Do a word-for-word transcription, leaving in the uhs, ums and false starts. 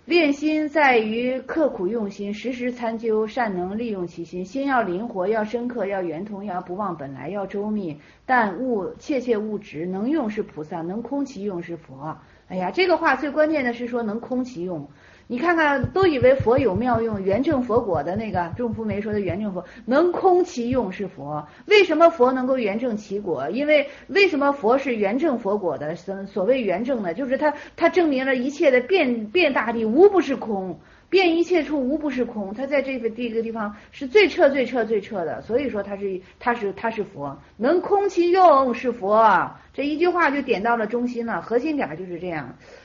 练心在于刻苦用心，时时参究，善能利用其心。心要灵活，要深刻，要圆通，要不忘本来，要周密，但勿切切勿直。能用是菩萨，能空其用是佛。哎呀，这个话最关键的是说能空其用。你看看，都以为佛有妙用，圆正佛果的那个众福梅说的圆正佛，能空其用是佛。为什么佛能够圆正其果？因为为什么佛是圆正佛果的？所谓圆正呢，就是他他证明了一切的变变大地无不是空，变一切处无不是空。他在这个这个地方是最彻最彻最彻的，所以说他是他是他是佛，能空其用是佛。这一句话就点到了中心了，核心点就是这样。